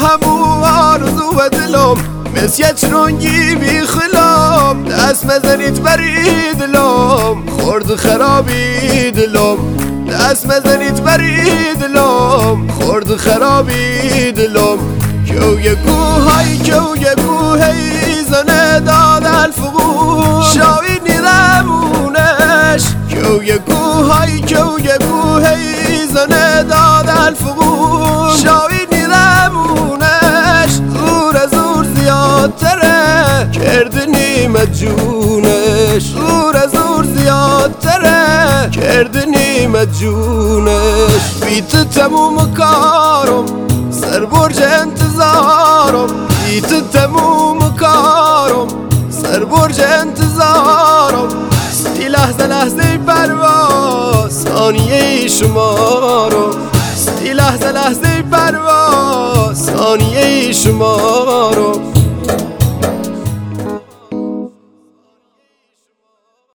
همو آرزو دلم مثل چرونگی بی خلام دست مزنید بری دلم خورد خرابی دلم دست مزنید بری دلم خورد خرابی دلم کوی کوهی زنه داد الفقور شاوی نیرمونش کوی کوهی زنه داد الفقور شاوی نیرمونش زور زیادتره کردنی مجونش زور زیادتره کردنی مجونش بیت تموم کارم سر برج انتظارم بیت تموم کارم سر برج انتظارم سی لحظه پرواز ثانیه شمارم سی لحظه پرواز ثانیه شمارم